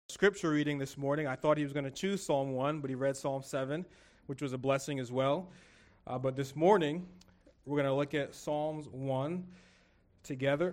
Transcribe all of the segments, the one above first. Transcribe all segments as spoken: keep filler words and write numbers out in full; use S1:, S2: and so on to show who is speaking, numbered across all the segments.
S1: Scripture reading this morning. I thought he was going to choose Psalm one, but he read Psalm seven, which was a blessing as well. Uh, but this morning, we're going to look at Psalms one together.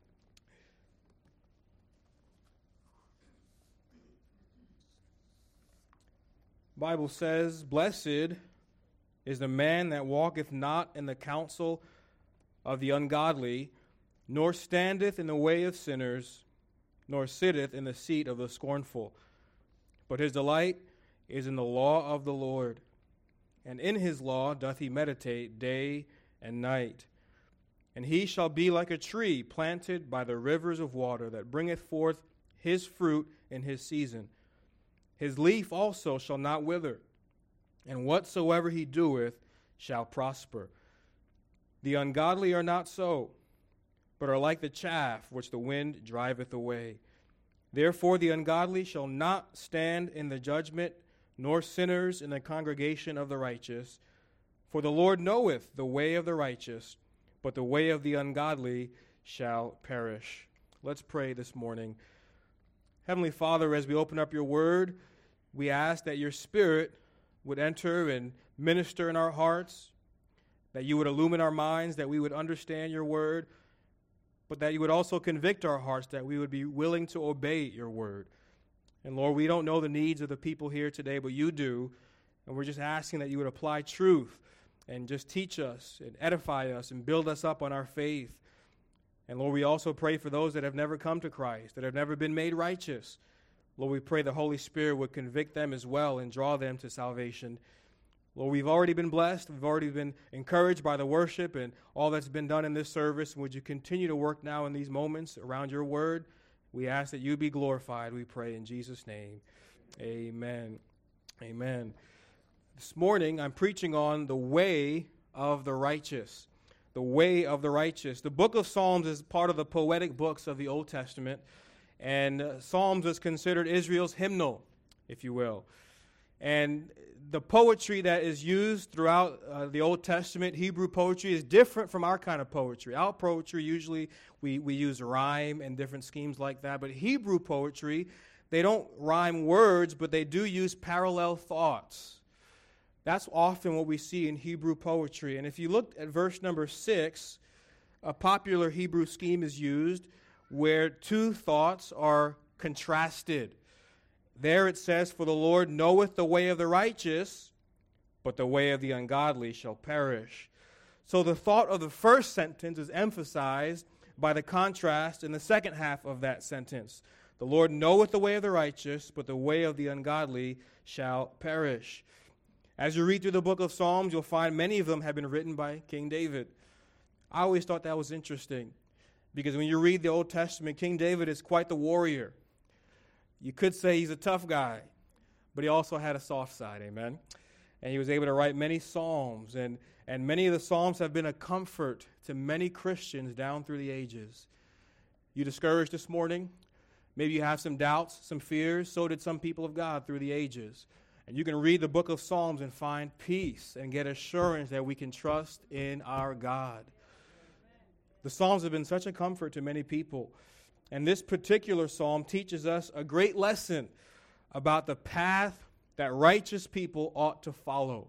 S1: The Bible says, "Blessed is the man that walketh not in the counsel of the ungodly, nor standeth in the way of sinners, nor sitteth in the seat of the scornful. But his delight is in the law of the Lord, and in his law doth he meditate day and night. And he shall be like a tree planted by the rivers of water, that bringeth forth his fruit in his season. His leaf also shall not wither, and whatsoever he doeth shall prosper. The ungodly are not so, but are like the chaff which the wind driveth away. Therefore the ungodly shall not stand in the judgment, nor sinners in the congregation of the righteous. For the Lord knoweth the way of the righteous, but the way of the ungodly shall perish." Let's pray this morning. Heavenly Father, as we open up your word, we ask that your Spirit would enter and minister in our hearts, that you would illumine our minds, that we would understand your word, but that you would also convict our hearts, that we would be willing to obey your word. And Lord, we don't know the needs of the people here today, but you do, and we're just asking that you would apply truth and just teach us and edify us and build us up on our faith. And Lord, we also pray for those that have never come to Christ, that have never been made righteous. Lord, we pray the Holy Spirit would convict them as well and draw them to salvation. Lord, we've already been blessed. We've already been encouraged by the worship and all that's been done in this service. And would you continue to work now in these moments around your word? We ask that you be glorified, we pray in Jesus' name. Amen. Amen. This morning, I'm preaching on the way of the righteous. The way of the righteous. The book of Psalms is part of the poetic books of the Old Testament. And uh, Psalms is considered Israel's hymnal, if you will. And the poetry that is used throughout uh, the Old Testament, Hebrew poetry, is different from our kind of poetry. Our poetry, usually, we, we use rhyme and different schemes like that. But Hebrew poetry, they don't rhyme words, but they do use parallel thoughts. That's often what we see in Hebrew poetry. And if you look at verse number six, a popular Hebrew scheme is used where two thoughts are contrasted. There it says, "For the Lord knoweth the way of the righteous, but the way of the ungodly shall perish." So the thought of the first sentence is emphasized by the contrast in the second half of that sentence. The Lord knoweth the way of the righteous, but the way of the ungodly shall perish. As you read through the book of Psalms, you'll find many of them have been written by King David. I always thought that was interesting, because when you read the Old Testament, King David is quite the warrior. You could say he's a tough guy, but he also had a soft side, amen? And he was able to write many psalms, and, and many of the psalms have been a comfort to many Christians down through the ages. You discouraged this morning? Maybe you have some doubts, some fears. So did some people of God through the ages. And you can read the book of Psalms and find peace and get assurance that we can trust in our God. The Psalms have been such a comfort to many people. And this particular psalm teaches us a great lesson about the path that righteous people ought to follow.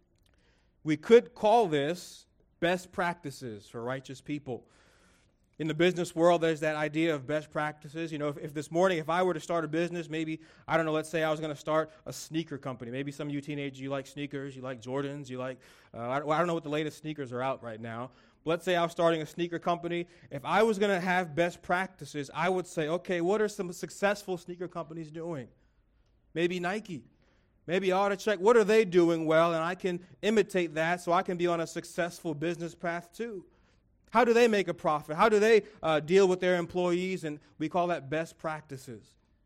S1: We could call this best practices for righteous people. In the business world, there's that idea of best practices. You know, if, if this morning, if I were to start a business, maybe, I don't know, let's say I was going to start a sneaker company. Maybe some of you teenagers, you like sneakers, you like Jordans, you like, uh, I, I don't know what the latest sneakers are out right now. Let's say I was starting a sneaker company. If I was going to have best practices, I would say, okay, what are some successful sneaker companies doing? Maybe Nike. Maybe I ought to check, what are they doing well, and I can imitate that so I can be on a successful business path too. How do they make a profit? How do they uh, deal with their employees? And we call that best practices.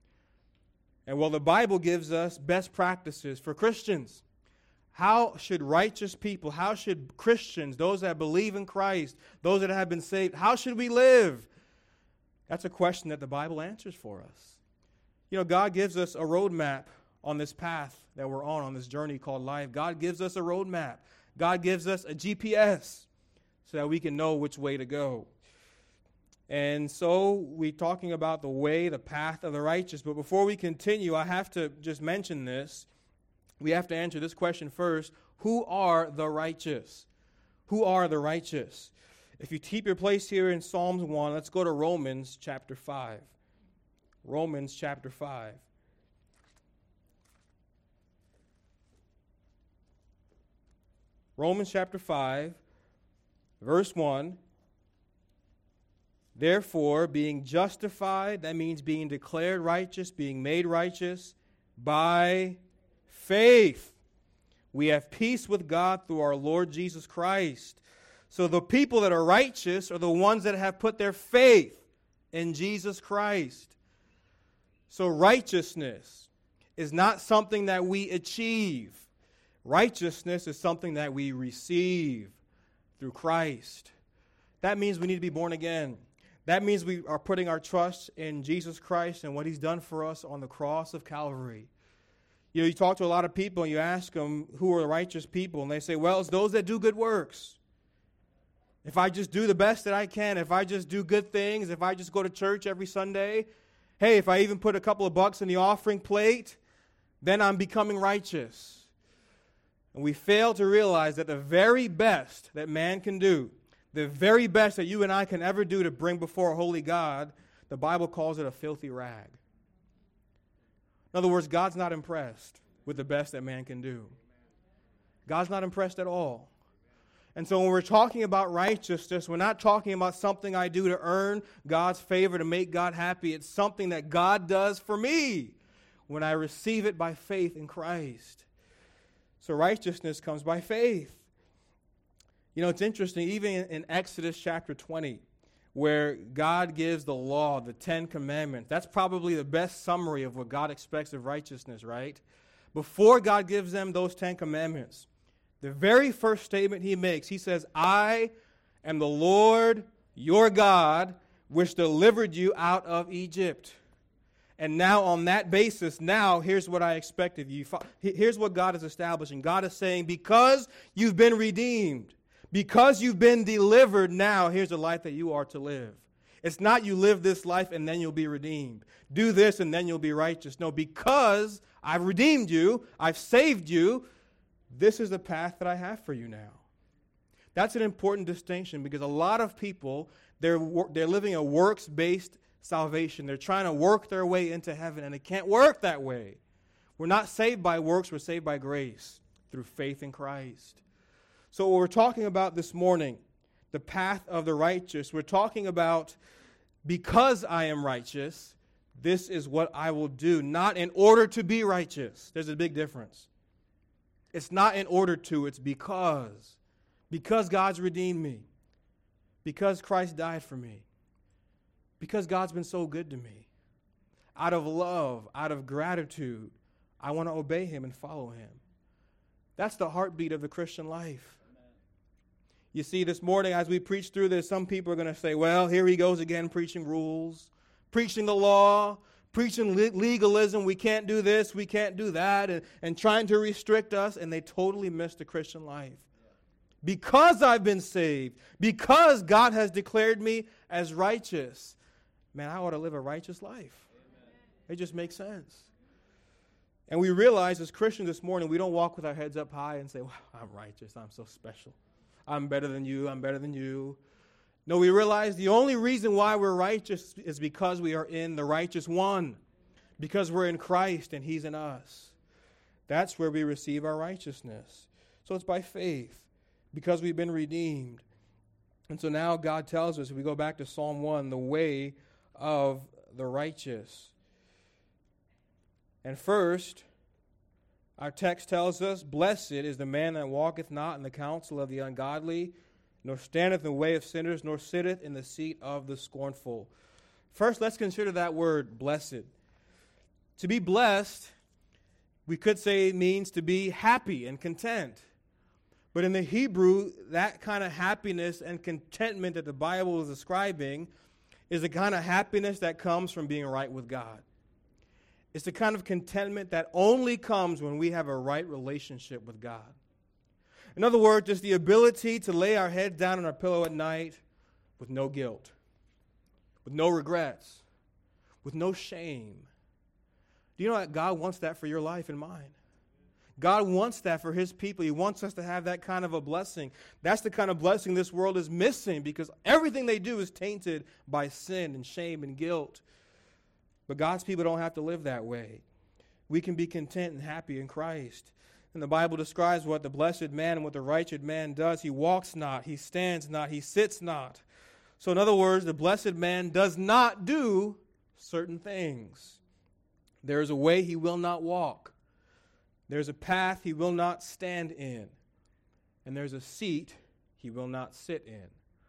S1: And well, the Bible gives us best practices for Christians. How should righteous people, how should Christians, those that believe in Christ, those that have been saved, how should we live? That's a question that the Bible answers for us. You know, God gives us a roadmap on this path that we're on, on this journey called life. God gives us a roadmap. God gives us a G P S so that we can know which way to go. And so we're talking about the way, the path of the righteous. But before we continue, I have to just mention this. We have to answer this question first. Who are the righteous? Who are the righteous? If you keep your place here in Psalms one, let's go to Romans chapter five. Romans chapter five. Romans chapter five, verse one. Therefore, being justified, that means being declared righteous, being made righteous by faith, we have peace with God through our Lord Jesus Christ. So the people that are righteous are the ones that have put their faith in Jesus Christ. So righteousness is not something that we achieve. Righteousness is something that we receive through Christ. That means we need to be born again. That means we are putting our trust in Jesus Christ and what He's done for us on the cross of Calvary. You know, you talk to a lot of people and you ask them who are the righteous people, and they say, well, it's those that do good works. If I just do the best that I can, if I just do good things, if I just go to church every Sunday, hey, if I even put a couple of bucks in the offering plate, then I'm becoming righteous. And we fail to realize that the very best that man can do, the very best that you and I can ever do to bring before a holy God, the Bible calls it a filthy rag. In other words, God's not impressed with the best that man can do. God's not impressed at all. And so when we're talking about righteousness, we're not talking about something I do to earn God's favor, to make God happy. It's something that God does for me when I receive it by faith in Christ. So righteousness comes by faith. You know, it's interesting, even in, in Exodus chapter twenty, where God gives the law, the Ten Commandments, that's probably the best summary of what God expects of righteousness, right? Before God gives them those Ten Commandments, the very first statement He makes, He says, I am the Lord your God, which delivered you out of Egypt. And now on that basis, now here's what I expect of you. Here's what God is establishing. God is saying, because you've been redeemed, because you've been delivered, now here's the life that you are to live. It's not you live this life and then you'll be redeemed. Do this and then you'll be righteous. No, because I've redeemed you, I've saved you, this is the path that I have for you now. That's an important distinction because a lot of people, they're, they're living a works-based salvation. They're trying to work their way into heaven, and it can't work that way. We're not saved by works, we're saved by grace through faith in Christ. So what we're talking about this morning, the path of the righteous, we're talking about because I am righteous, this is what I will do, not in order to be righteous. There's a big difference. It's not in order to, it's because. Because God's redeemed me. Because Christ died for me. Because God's been so good to me. Out of love, out of gratitude, I want to obey Him and follow Him. That's the heartbeat of the Christian life. You see, this morning as we preach through this, some people are going to say, well, here he goes again preaching rules, preaching the law, preaching le- legalism. We can't do this, we can't do that, and, and trying to restrict us, and they totally miss the Christian life. Because I've been saved, because God has declared me as righteous, man, I ought to live a righteous life. Amen. It just makes sense. And we realize as Christians this morning, we don't walk with our heads up high and say, wow, I'm righteous, I'm so special. I'm better than you, I'm better than you. No, we realize the only reason why we're righteous is because we are in the righteous one. Because we're in Christ and He's in us. That's where we receive our righteousness. So it's by faith, because we've been redeemed. And so now God tells us, if we go back to Psalm one, the way of the righteous. And first, our text tells us, blessed is the man that walketh not in the counsel of the ungodly, nor standeth in the way of sinners, nor sitteth in the seat of the scornful. First, let's consider that word, blessed. To be blessed, we could say it means to be happy and content. But in the Hebrew, that kind of happiness and contentment that the Bible is describing is the kind of happiness that comes from being right with God. It's the kind of contentment that only comes when we have a right relationship with God. In other words, it's the ability to lay our head down on our pillow at night with no guilt. with no regrets, with no shame. Do you know that God wants that for your life and mine? God wants that for his people. He wants us to have that kind of a blessing. That's the kind of blessing this world is missing because everything they do is tainted by sin and shame and guilt. But God's people don't have to live that way. We can be content and happy in Christ. And the Bible describes what the blessed man and what the righteous man does. He walks not, he stands not, he sits not. So in other words, the blessed man does not do certain things. There is a way he will not walk. There's a path he will not stand in. And there's a seat he will not sit in.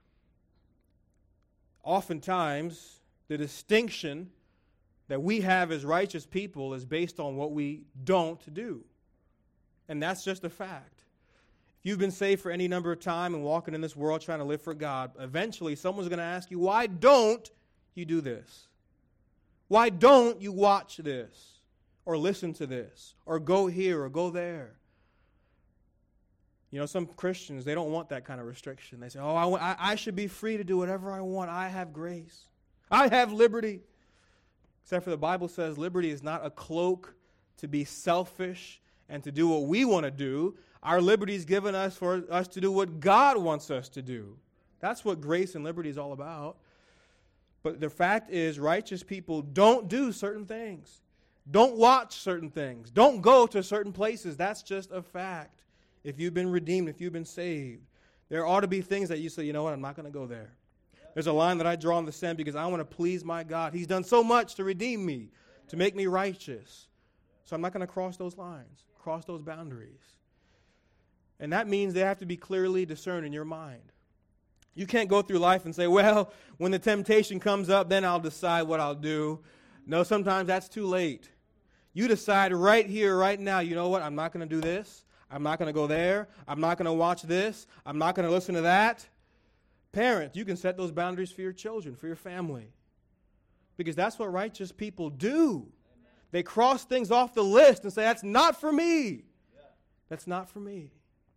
S1: Oftentimes, the distinction that we have as righteous people is based on what we don't do. And that's just a fact. If you've been saved for any number of time and walking in this world trying to live for God, eventually someone's going to ask you, why don't you do this? Why don't you watch this? Or listen to this? Or go here or go there? You know, some Christians, they don't want that kind of restriction. They say, oh, I, I should be free to do whatever I want. I have grace. I have liberty. Except for the Bible says liberty is not a cloak to be selfish and to do what we want to do. Our liberty is given us for us to do what God wants us to do. That's what grace and liberty is all about. But the fact is, righteous people don't do certain things. Don't watch certain things. Don't go to certain places. That's just a fact. If you've been redeemed, if you've been saved, there ought to be things that you say, you know what, I'm not going to go there. There's a line that I draw in the sand because I want to please my God. He's done so much to redeem me, to make me righteous. So I'm not going to cross those lines, cross those boundaries. And that means they have to be clearly discerned in your mind. You can't go through life and say, well, when the temptation comes up, then I'll decide what I'll do. No, sometimes that's too late. You decide right here, right now, you know what, I'm not going to do this. I'm not going to go there. I'm not going to watch this. I'm not going to listen to that. Parents, you can set those boundaries for your children, for your family. Because that's what righteous people do. Amen. They cross things off the list and say, that's not for me. Yeah. That's not for me.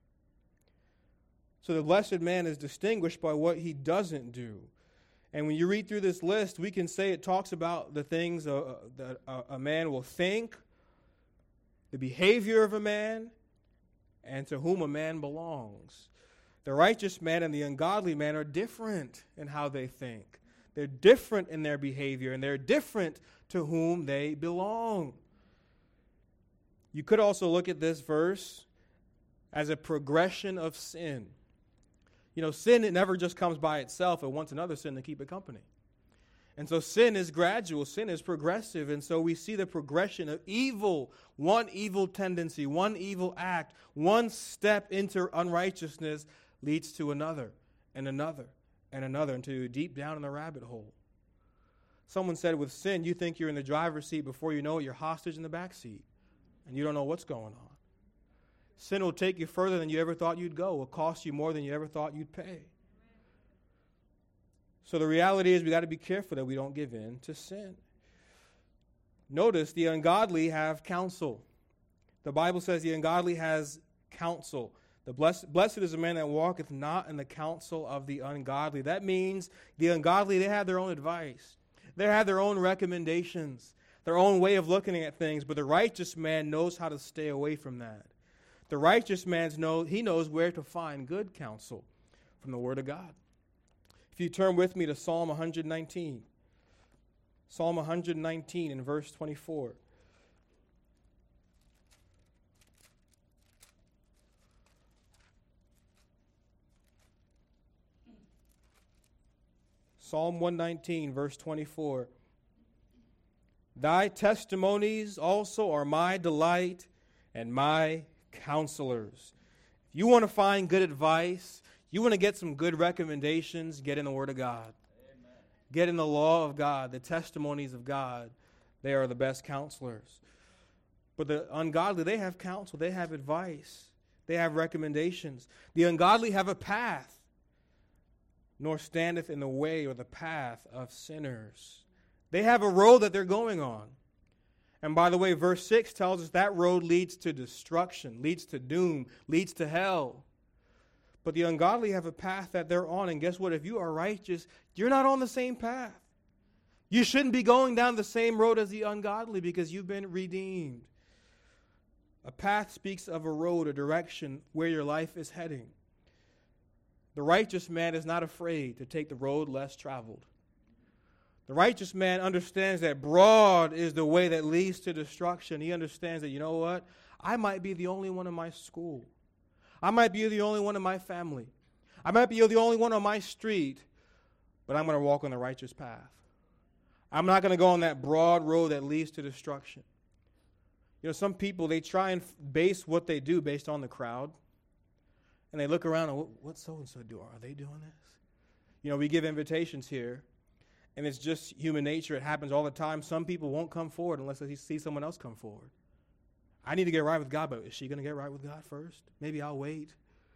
S1: So the blessed man is distinguished by what he doesn't do. And when you read through this list, we can say it talks about the things uh, that uh, a man will think, the behavior of a man, and to whom a man belongs. The righteous man and the ungodly man are different in how they think. They're different in their behavior, and they're different to whom they belong. You could also look at this verse as a progression of sin. You know, sin, it never just comes by itself. It wants another sin to keep it company. And so sin is gradual. Sin is progressive. And so we see the progression of evil, one evil tendency, one evil act, one step into unrighteousness leads to another and another and another until deep down in the rabbit hole. Someone said with sin, you think you're in the driver's seat. Before you know it, you're hostage in the back seat. And you don't know what's going on. Sin will take you further than you ever thought you'd go. It will cost you more than you ever thought you'd pay. So the reality is we got to be careful that we don't give in to sin. Notice the ungodly have counsel. The Bible says the ungodly has counsel. The blessed, blessed is a man that walketh not in the counsel of the ungodly. That means the ungodly, they have their own advice. They have their own recommendations, their own way of looking at things. But the righteous man knows how to stay away from that. The righteous man knows, he knows where to find good counsel from the Word of God. If you turn with me to Psalm one nineteen. Psalm one nineteen in verse twenty-four. Psalm one nineteen, verse twenty-four. Thy testimonies also are my delight and my counselors. If you want to find good advice, you want to get some good recommendations, get in the Word of God. Amen. Get in the law of God, the testimonies of God. They are the best counselors. But the ungodly, they have counsel, they have advice, they have recommendations. The ungodly have a path, nor standeth in the way or the path of sinners. They have a road that they're going on. And by the way, verse six tells us that road leads to destruction, leads to doom, leads to hell. But the ungodly have a path that they're on. And guess what? If you are righteous, you're not on the same path. You shouldn't be going down the same road as the ungodly because you've been redeemed. A path speaks of a road, a direction where your life is heading. The righteous man is not afraid to take the road less traveled. The righteous man understands that broad is the way that leads to destruction. He understands that, you know what? I might be the only one in my school. I might be the only one in my family. I might be the only one on my street, but I'm going to walk on the righteous path. I'm not going to go on that broad road that leads to destruction. You know, some people, they try and base what they do based on the crowd. And they look around and, what, what's so-and-so do? Are they doing this? You know, we give invitations here, and it's just human nature. It happens all the time. Some people won't come forward unless they see someone else come forward. I need to get right with God, but is she going to get right with God first? Maybe I'll wait.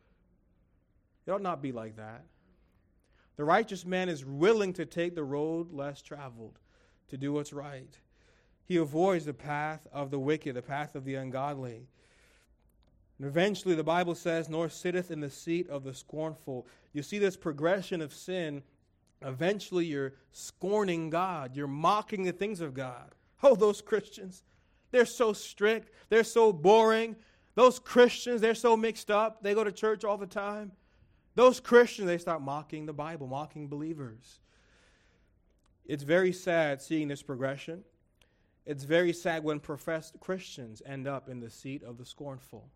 S1: It ought not be like that. The righteous man is willing to take the road less traveled, to do what's right. He avoids the path of the wicked, the path of the ungodly. And eventually, the Bible says, nor sitteth in the seat of the scornful. You see this progression of sin. Eventually, you're scorning God. You're mocking the things of God. Oh, those Christians, they're so strict. They're so boring. Those Christians, they're so mixed up. They go to church all the time. Those Christians, they start mocking the Bible, mocking believers. It's very sad seeing this progression. It's very sad when professed Christians end up in the seat of the scornful.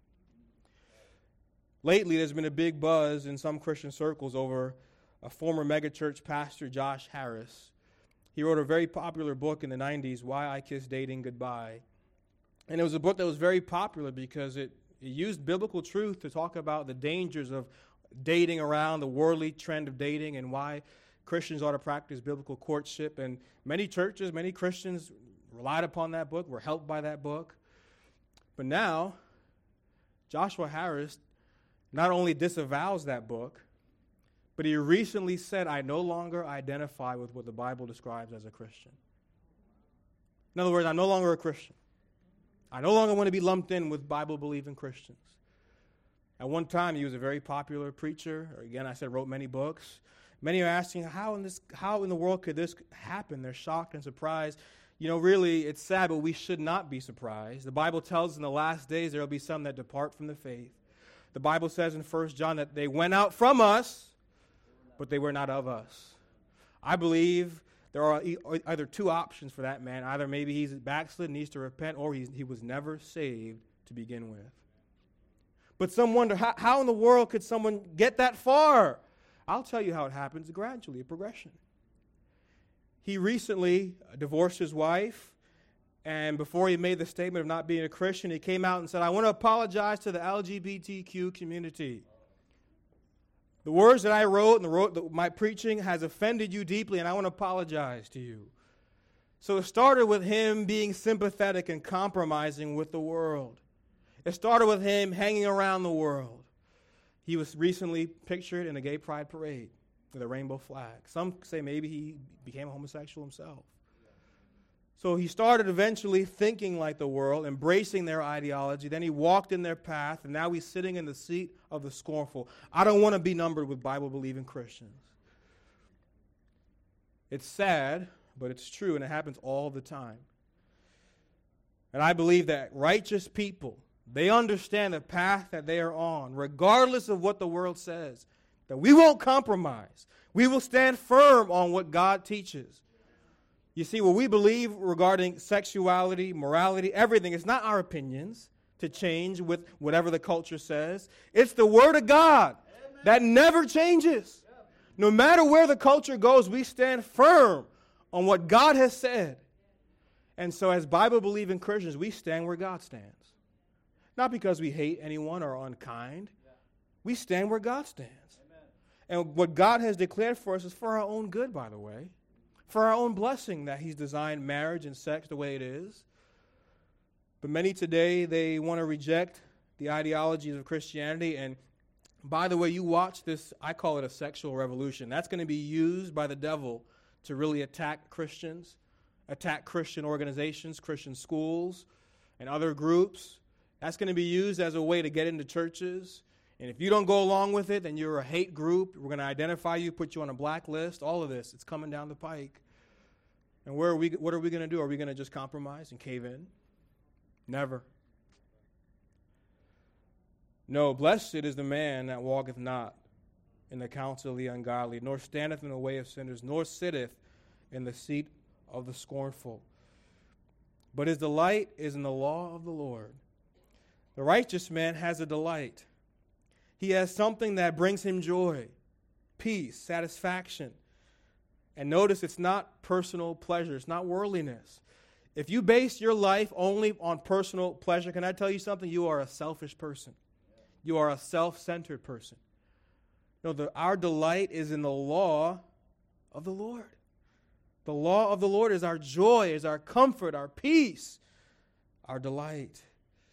S1: Lately, there's been a big buzz in some Christian circles over a former megachurch pastor, Josh Harris. He wrote a very popular book in the nineties, Why I Kissed Dating Goodbye. And it was a book that was very popular because it, it used biblical truth to talk about the dangers of dating around, the worldly trend of dating, and why Christians ought to practice biblical courtship. And many churches, many Christians relied upon that book, were helped by that book. But now, Joshua Harris not only disavows that book, but he recently said, I no longer identify with what the Bible describes as a Christian. In other words, I'm no longer a Christian. I no longer want to be lumped in with Bible-believing Christians. At one time, he was a very popular preacher. Or again, I said, wrote many books. Many are asking, how in this, how in the world could this happen? They're shocked and surprised. You know, really, it's sad, but we should not be surprised. The Bible tells us in the last days there will be some that depart from the faith. The Bible says in First John that they went out from us, but they were not of us. I believe there are either two options for that man. Either maybe he's backslid, needs to repent, or he's, he was never saved to begin with. But some wonder, how, how in the world could someone get that far? I'll tell you how it happens gradually, a progression. He recently divorced his wife, and before he made the statement of not being a Christian, he came out and said, I want to apologize to the L G B T Q community. The words that I wrote and the wrote, the, my preaching has offended you deeply, and I want to apologize to you. So it started with him being sympathetic and compromising with the world. It started with him hanging around the world. He was recently pictured in a gay pride parade with a rainbow flag. Some say maybe he became a homosexual himself. So he started eventually thinking like the world, embracing their ideology. Then he walked in their path, and now he's sitting in the seat of the scornful. I don't want to be numbered with Bible-believing Christians. It's sad, but it's true, and it happens all the time. And I believe that righteous people, they understand the path that they are on, regardless of what the world says, that we won't compromise. We will stand firm on what God teaches. You see, what we believe regarding sexuality, morality, everything, it's not our opinions to change with whatever the culture says. It's the Word of God. Amen. That never changes. Yeah. No matter where the culture goes, we stand firm on what God has said. And so as Bible-believing Christians, we stand where God stands. Not because we hate anyone or are unkind. Yeah. We stand where God stands. Amen. And what God has declared for us is for our own good, by the way. For our own blessing, that He's designed marriage and sex the way it is. But many today, they want to reject the ideologies of Christianity. And by the way, you watch this, I call it a sexual revolution. That's going to be used by the devil to really attack Christians, attack Christian organizations, Christian schools, and other groups. That's going to be used as a way to get into churches. And if you don't go along with it, then you're a hate group. We're going to identify you, put you on a blacklist, all of this. It's coming down the pike. And where are we, what are we going to do? Are we going to just compromise and cave in? Never. No, blessed is the man that walketh not in the counsel of the ungodly, nor standeth in the way of sinners, nor sitteth in the seat of the scornful. But his delight is in the law of the Lord. The righteous man has a delight. He has something that brings him joy, peace, satisfaction. And notice it's not personal pleasure. It's not worldliness. If you base your life only on personal pleasure, can I tell you something? You are a selfish person. You are a self-centered person. No, the, our delight is in the law of the Lord. The law of the Lord is our joy, is our comfort, our peace, our delight.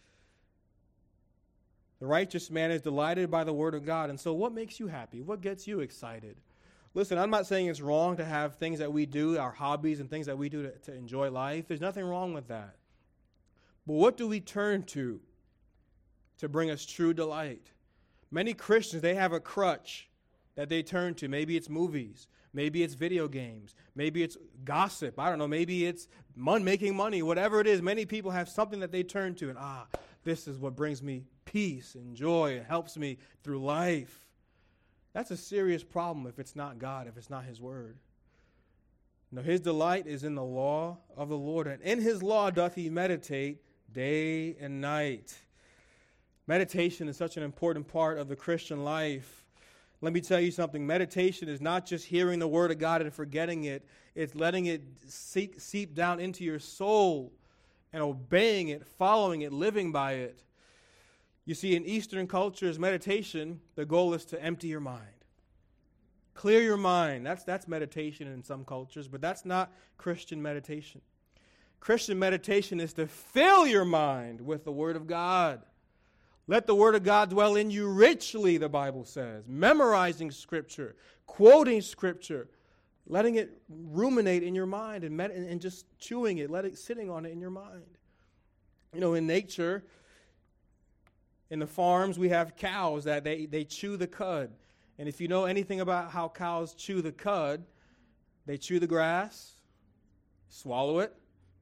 S1: The righteous man is delighted by the word of God. And so what makes you happy? What gets you excited? Listen, I'm not saying it's wrong to have things that we do, our hobbies and things that we do to, to enjoy life. There's nothing wrong with that. But what do we turn to to bring us true delight? Many Christians, they have a crutch that they turn to. Maybe it's movies. Maybe it's video games. Maybe it's gossip. I don't know. Maybe it's mon- making money. Whatever it is, many people have something that they turn to. And ah, this is what brings me peace and joy. It helps me through life. That's a serious problem if it's not God, if it's not His Word. No, his delight is in the law of the Lord, and in His law doth he meditate day and night. Meditation is such an important part of the Christian life. Let me tell you something. Meditation is not just hearing the Word of God and forgetting it. It's letting it seep, seep down into your soul and obeying it, following it, living by it. You see, in Eastern cultures, meditation, the goal is to empty your mind. Clear your mind. That's, that's meditation in some cultures, but that's not Christian meditation. Christian meditation is to fill your mind with the Word of God. Let the Word of God dwell in you richly, the Bible says. Memorizing Scripture, quoting Scripture, letting it ruminate in your mind and, med- and just chewing it, let it sitting on it in your mind. You know, in nature, in the farms, we have cows that they, they chew the cud. And if you know anything about how cows chew the cud, they chew the grass, swallow it,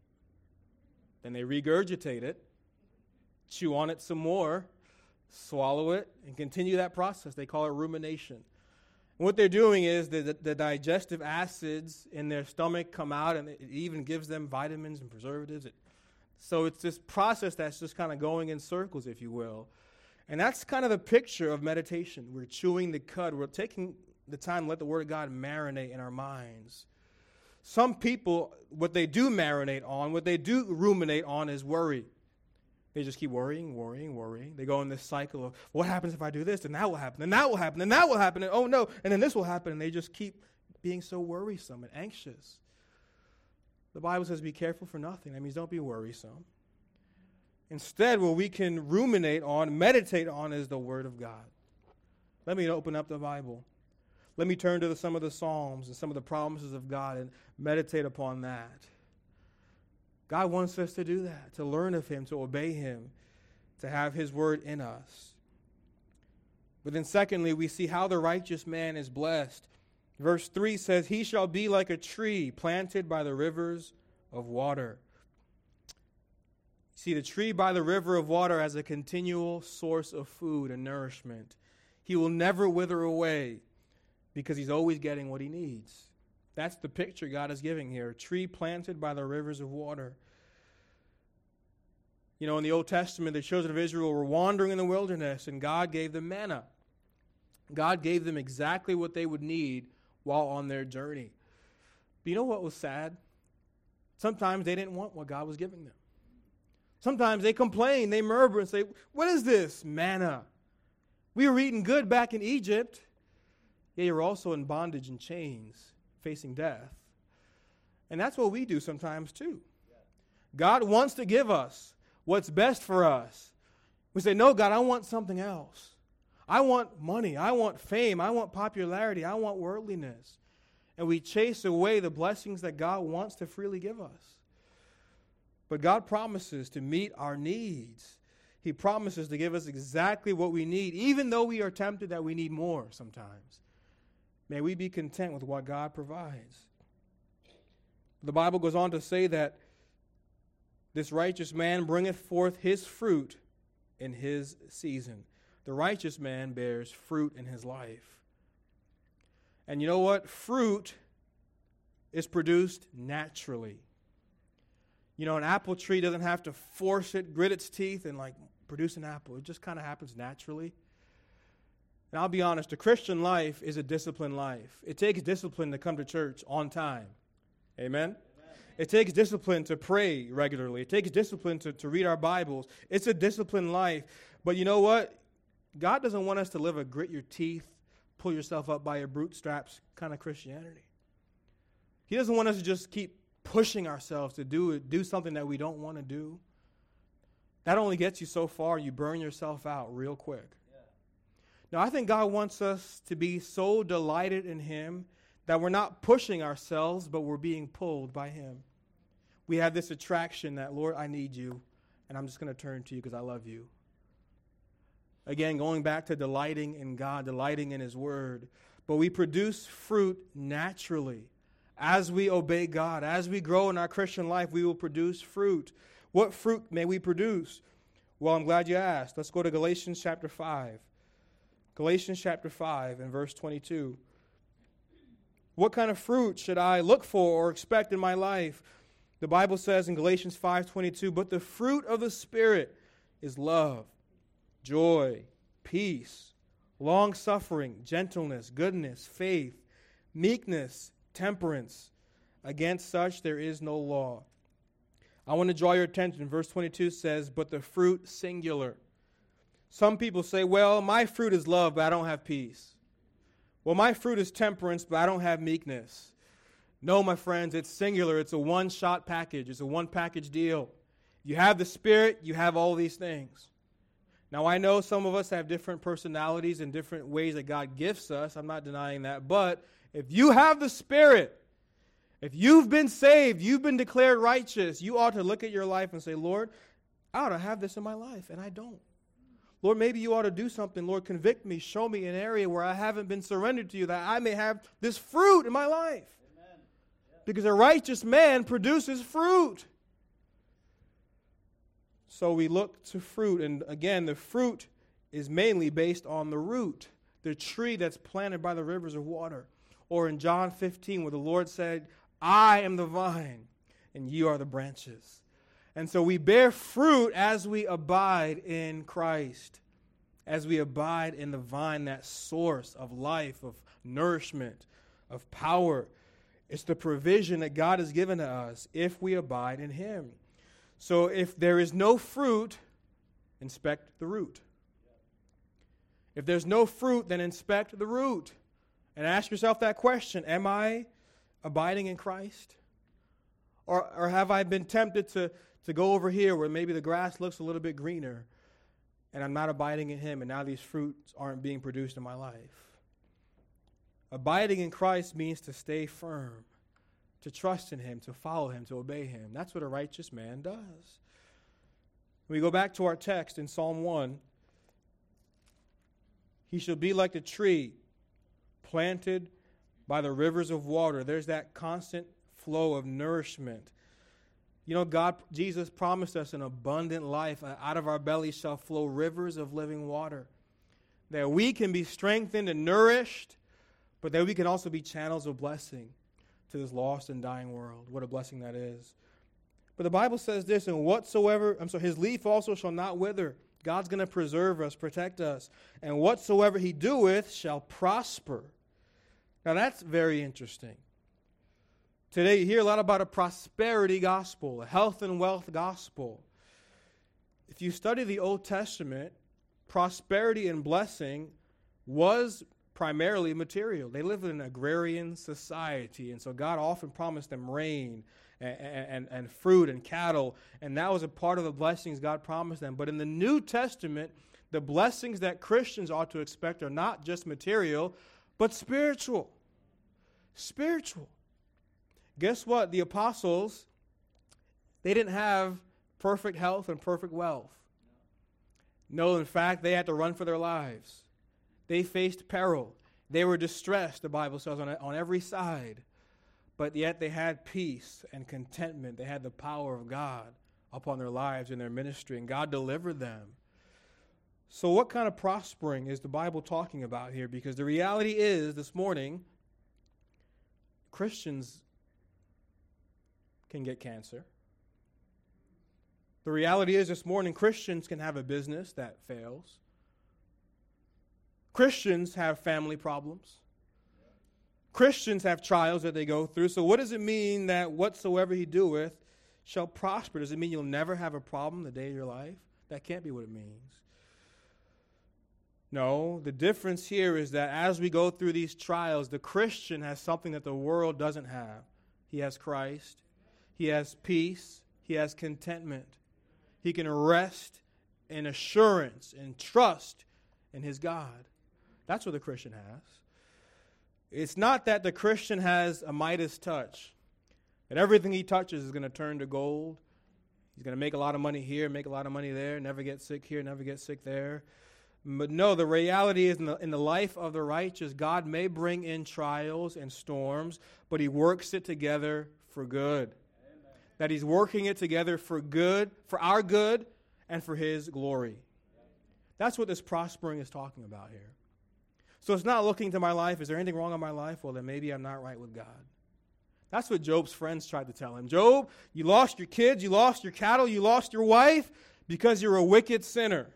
S1: then they regurgitate it, chew on it some more, swallow it, and continue that process. They call it rumination. And what they're doing is the, the, the digestive acids in their stomach come out, and it even gives them vitamins and preservatives. It, so it's this process that's just kind of going in circles, if you will. And that's kind of the picture of meditation. We're chewing the cud. We're taking the time to let the Word of God marinate in our minds. Some people, what they do marinate on, what they do ruminate on is worry. They just keep worrying, worrying, worrying. They go in this cycle of, what happens if I do this? And that will happen, and that will happen, and that will happen, and oh no, and then this will happen. And they just keep being so worrisome and anxious. The Bible says be careful for nothing. That means don't be worrisome. Instead, what we can ruminate on, meditate on, is the Word of God. Let me open up the Bible. Let me turn to the, some of the Psalms and some of the promises of God and meditate upon that. God wants us to do that, to learn of Him, to obey Him, to have His Word in us. But then secondly, we see how the righteous man is blessed. Verse three says, he shall be like a tree planted by the rivers of water. See, the tree by the river of water has a continual source of food and nourishment. He will never wither away because he's always getting what he needs. That's the picture God is giving here. A tree planted by the rivers of water. You know, in the Old Testament, the children of Israel were wandering in the wilderness, and God gave them manna. God gave them exactly what they would need while on their journey. But you know what was sad? Sometimes they didn't want what God was giving them. Sometimes they complain, they murmur and say, what is this? Manna. We were eating good back in Egypt. Yeah, you're also in bondage and chains, facing death. And that's what we do sometimes too. God wants to give us what's best for us. We say, no, God, I want something else. I want money. I want fame. I want popularity. I want worldliness. And we chase away the blessings that God wants to freely give us. But God promises to meet our needs. He promises to give us exactly what we need, even though we are tempted that we need more sometimes. May we be content with what God provides. The Bible goes on to say that this righteous man bringeth forth his fruit in his season. The righteous man bears fruit in his life. And you know what? Fruit is produced naturally. You know, an apple tree doesn't have to force it, grit its teeth, and like produce an apple. It just kind of happens naturally. And I'll be honest, the Christian life is a disciplined life. It takes discipline to come to church on time. Amen? Amen. It takes discipline to pray regularly. It takes discipline to, to read our Bibles. It's a disciplined life. But you know what? God doesn't want us to live a grit your teeth, pull yourself up by your bootstraps kind of Christianity. He doesn't want us to just keep pushing ourselves to do it, do something that we don't want to do. That only gets you so far. You burn yourself out real quick. Yeah. Now, I think God wants us to be so delighted in Him that we're not pushing ourselves, but we're being pulled by Him. We have this attraction that, Lord, I need you, and I'm just going to turn to you because I love you. Again, going back to delighting in God, delighting in His Word. But we produce fruit naturally. As we obey God, as we grow in our Christian life, we will produce fruit. What fruit may we produce? Well, I'm glad you asked. Let's go to Galatians chapter five. Galatians chapter five and verse twenty-two. What kind of fruit should I look for or expect in my life? The Bible says in Galatians five twenty-two, but the fruit of the Spirit is love, joy, peace, long-suffering, gentleness, goodness, faith, meekness, temperance. Against such there is no law. I want to draw your attention. Verse twenty-two says, but the fruit singular. Some people say, well, my fruit is love, but I don't have peace. Well, my fruit is temperance, but I don't have meekness. No, my friends, it's singular. It's a one-shot package. It's a one-package deal. You have the Spirit, you have all these things. Now, I know some of us have different personalities and different ways that God gifts us. I'm not denying that. But if you have the Spirit, if you've been saved, you've been declared righteous, you ought to look at your life and say, Lord, I ought to have this in my life, and I don't. Lord, maybe you ought to do something. Lord, convict me. Show me an area where I haven't been surrendered to you, that I may have this fruit in my life. Amen. Yeah. Because a righteous man produces fruit. So we look to fruit, and again, the fruit is mainly based on the root, the tree that's planted by the rivers of water. Or in John fifteen, where the Lord said, I am the vine, and you are the branches. And so we bear fruit as we abide in Christ, as we abide in the vine, that source of life, of nourishment, of power. It's the provision that God has given to us if we abide in Him. So if there is no fruit, inspect the root. If there's no fruit, then inspect the root. And ask yourself that question, am I abiding in Christ? Or, or have I been tempted to, to go over here where maybe the grass looks a little bit greener and I'm not abiding in Him, and now these fruits aren't being produced in my life? Abiding in Christ means to stay firm, to trust in Him, to follow Him, to obey Him. That's what a righteous man does. When we go back to our text in Psalm one, he shall be like the tree planted by the rivers of water. There's that constant flow of nourishment. You know, God, Jesus promised us an abundant life. Out of our bellies shall flow rivers of living water. That we can be strengthened and nourished, but that we can also be channels of blessing to this lost and dying world. What a blessing that is. But the Bible says this, and whatsoever, I'm sorry, His leaf also shall not wither. God's going to preserve us, protect us. And whatsoever He doeth shall prosper. Now that's very interesting. Today you hear a lot about a prosperity gospel, a health and wealth gospel. If you study the Old Testament, prosperity and blessing was primarily material. They lived in an agrarian society, and so God often promised them rain and, and, and fruit and cattle, and that was a part of the blessings God promised them. But in the New Testament, the blessings that Christians ought to expect are not just material, but spiritual. Spiritual. Guess what? The apostles, they didn't have perfect health and perfect wealth. No, in fact, they had to run for their lives. They faced peril. They were distressed, the Bible says, on, on every side. but yet they had peace and contentment. They had the power of God upon their lives and their ministry, and God delivered them. So what kind of prospering is the Bible talking about here? Because the reality is, this morning, Christians can get cancer. The reality is, this morning, Christians can have a business that fails. Christians have family problems. Christians have trials that they go through. So what does it mean that whatsoever he doeth shall prosper? Does it mean you'll never have a problem the day of your life? That can't be what it means. No, the difference here is that as we go through these trials, the Christian has something that the world doesn't have. He has Christ. He has peace. He has contentment. He can rest in assurance and trust in his God. That's what the Christian has. It's not that the Christian has a Midas touch, that everything he touches is going to turn to gold. He's going to make a lot of money here, make a lot of money there, never get sick here, never get sick there. But no, the reality is in the, in the life of the righteous, God may bring in trials and storms, but he works it together for good. Amen. That he's working it together for good, for our good, and for his glory. That's what this prospering is talking about here. So it's not looking to my life, is there anything wrong in my life? Well, then maybe I'm not right with God. That's what Job's friends tried to tell him. Job, you lost your kids, you lost your cattle, you lost your wife because you're a wicked sinner.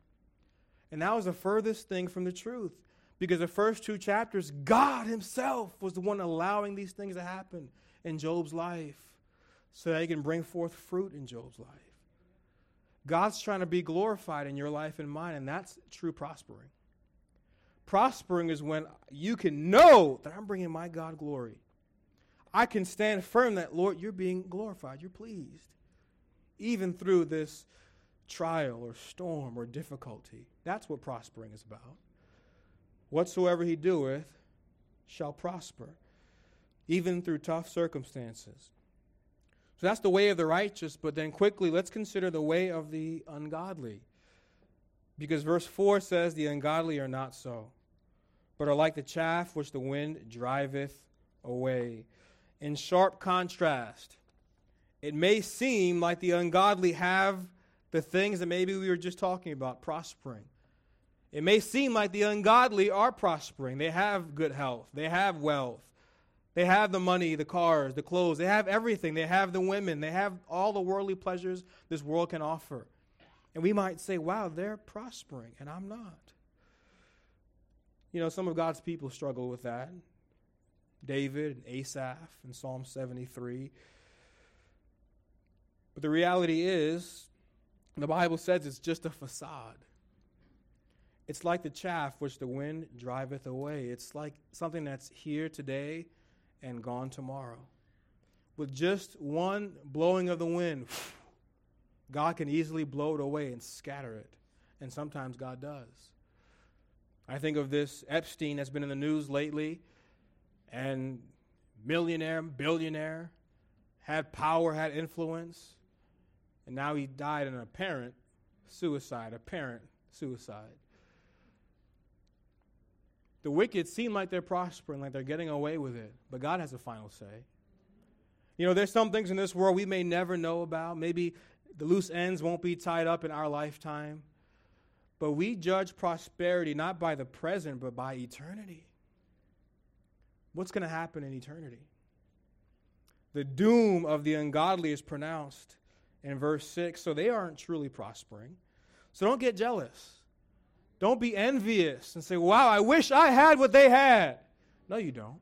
S1: And that was the furthest thing from the truth. Because the first two chapters, God himself was the one allowing these things to happen in Job's life so that he can bring forth fruit in Job's life. God's trying to be glorified in your life and mine, and that's true prospering. Prospering is when you can know that I'm bringing my God glory. I can stand firm that, Lord, you're being glorified, you're pleased, even through this trial or storm or difficulty. That's what prospering is about. Whatsoever he doeth shall prosper, even through tough circumstances. So that's the way of the righteous, but then quickly let's consider the way of the ungodly. Because verse four says, the ungodly are not so, but are like the chaff which the wind driveth away. In sharp contrast, it may seem like the ungodly have the things that maybe we were just talking about, prospering. It may seem like the ungodly are prospering. They have good health. They have wealth. They have the money, the cars, the clothes. They have everything. They have the women. They have all the worldly pleasures this world can offer. And we might say, wow, they're prospering, and I'm not. You know, some of God's people struggle with that. David and Asaph in Psalm seventy-three. But the reality is, the Bible says it's just a facade. It's like the chaff which the wind driveth away. It's like something that's here today and gone tomorrow. With just one blowing of the wind, God can easily blow it away and scatter it. And sometimes God does. I think of this Epstein that's been in the news lately, and millionaire, billionaire, had power, had influence, and now he died in an apparent suicide, apparent suicide. The wicked seem like they're prospering, like they're getting away with it, but God has a final say. You know, there's some things in this world we may never know about. Maybe the loose ends won't be tied up in our lifetime. But we judge prosperity not by the present, but by eternity. What's going to happen in eternity? The doom of the ungodly is pronounced in verse six, so they aren't truly prospering. So don't get jealous. Don't be envious and say, wow, I wish I had what they had. No, you don't.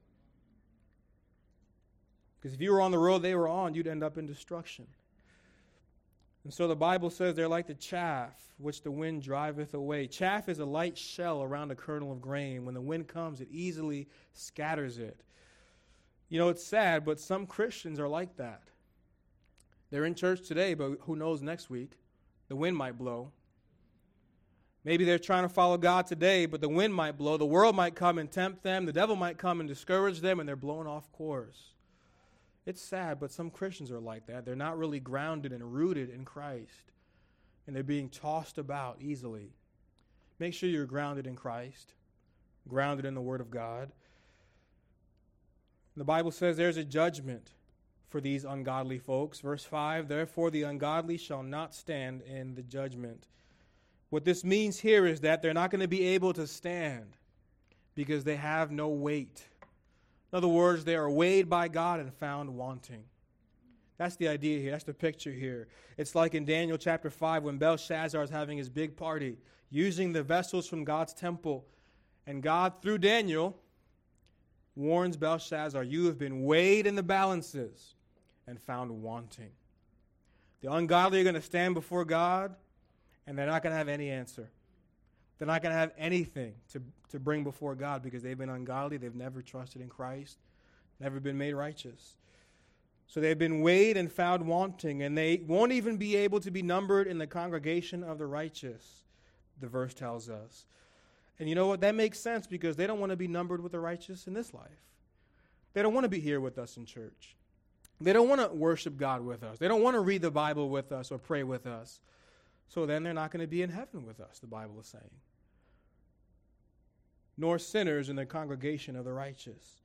S1: Because if you were on the road they were on, you'd end up in destruction. And so the Bible says they're like the chaff which the wind driveth away. Chaff is a light shell around a kernel of grain. When the wind comes, it easily scatters it. You know, it's sad, but some Christians are like that. They're in church today, but who knows next week? The wind might blow. Maybe they're trying to follow God today, but the wind might blow. The world might come and tempt them. The devil might come and discourage them, and they're blown off course. It's sad, but some Christians are like that. They're not really grounded and rooted in Christ, and they're being tossed about easily. Make sure you're grounded in Christ, grounded in the Word of God. The Bible says there's a judgment for these ungodly folks. Verse five, therefore the ungodly shall not stand in the judgment. What this means here is that they're not going to be able to stand because they have no weight. In other words, they are weighed by God and found wanting. That's the idea here. That's the picture here. It's like in Daniel chapter five when Belshazzar is having his big party, using the vessels from God's temple. And God, through Daniel, warns Belshazzar, you have been weighed in the balances and found wanting. The ungodly are going to stand before God, and they're not going to have any answer. They're not going to have anything to, to bring before God because they've been ungodly. They've never trusted in Christ, never been made righteous. So they've been weighed and found wanting, and they won't even be able to be numbered in the congregation of the righteous, the verse tells us. And you know what? That makes sense because they don't want to be numbered with the righteous in this life. They don't want to be here with us in church. They don't want to worship God with us. They don't want to read the Bible with us or pray with us. So then they're not going to be in heaven with us, the Bible is saying. Nor sinners in the congregation of the righteous.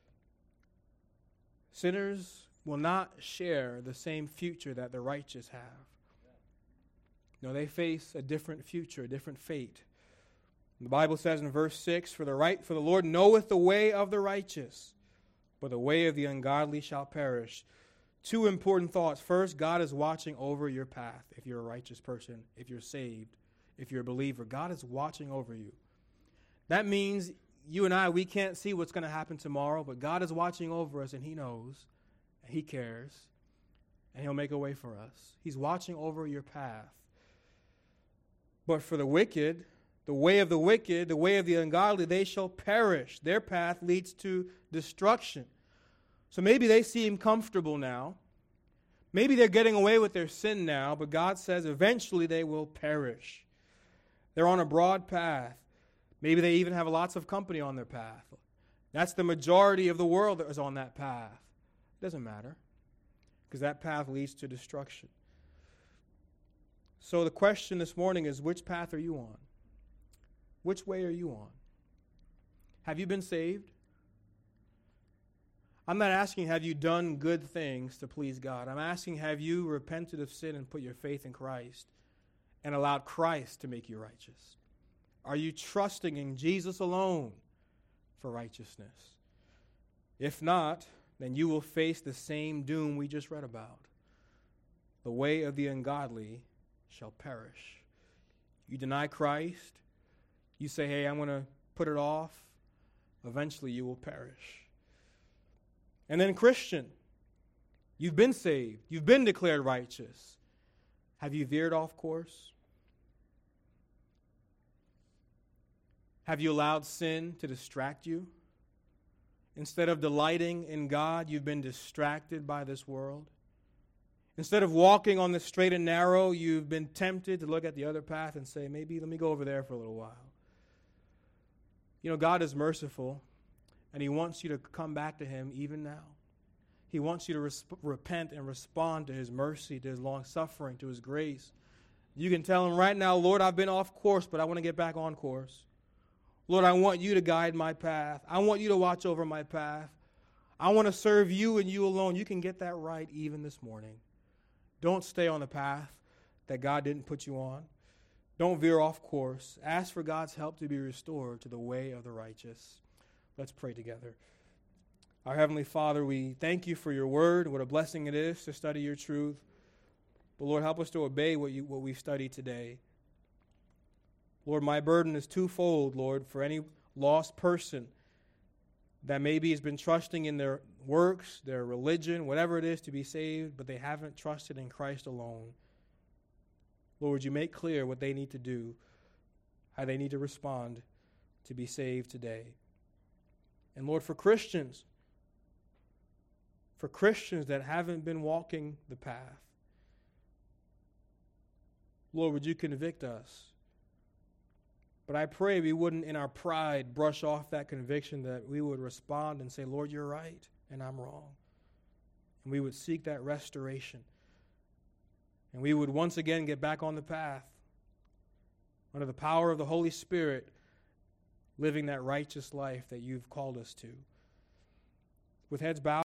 S1: Sinners will not share the same future that the righteous have. No, they face a different future, a different fate. The Bible says in verse six, For the right, for the Lord knoweth the way of the righteous, but the way of the ungodly shall perish. Two important thoughts. First, God is watching over your path if you're a righteous person, if you're saved, if you're a believer. God is watching over you. That means you and I, we can't see what's going to happen tomorrow, but God is watching over us, and He knows, and He cares, and He'll make a way for us. He's watching over your path. But for the wicked, the way of the wicked, the way of the ungodly, they shall perish. Their path leads to destruction. So maybe they seem comfortable now. Maybe they're getting away with their sin now, but God says eventually they will perish. They're on a broad path. Maybe they even have lots of company on their path. That's the majority of the world that is on that path. It doesn't matter, because that path leads to destruction. So the question this morning is, which path are you on? Which way are you on? Have you been saved? I'm not asking, have you done good things to please God? I'm asking, have you repented of sin and put your faith in Christ and allowed Christ to make you righteous? Are you trusting in Jesus alone for righteousness? If not, then you will face the same doom we just read about. The way of the ungodly shall perish. You deny Christ, you say, hey, I'm going to put it off, eventually you will perish. And then Christian, you've been saved, you've been declared righteous. Have you veered off course? Have you allowed sin to distract you? Instead of delighting in God, you've been distracted by this world. Instead of walking on the straight and narrow, you've been tempted to look at the other path and say, maybe let me go over there for a little while. You know, God is merciful, and He wants you to come back to Him even now. He wants you to res- repent and respond to His mercy, to His long-suffering, to His grace. You can tell Him right now, Lord, I've been off course, but I want to get back on course. Lord, I want you to guide my path. I want you to watch over my path. I want to serve you and you alone. You can get that right even this morning. Don't stay on the path that God didn't put you on. Don't veer off course. Ask for God's help to be restored to the way of the righteous. Let's pray together. Our Heavenly Father, we thank you for your word. What a blessing it is to study your truth. But Lord, help us to obey what you what we've studied today. Lord, my burden is twofold, Lord, for any lost person that maybe has been trusting in their works, their religion, whatever it is to be saved, but they haven't trusted in Christ alone. Lord, would you make clear what they need to do, how they need to respond to be saved today. And Lord, for Christians, for Christians that haven't been walking the path, Lord, would you convict us? But I pray we wouldn't, in our pride, brush off that conviction, that we would respond and say, Lord, you're right, and I'm wrong. And we would seek that restoration. And we would once again get back on the path, under the power of the Holy Spirit, living that righteous life that you've called us to. with heads bowed.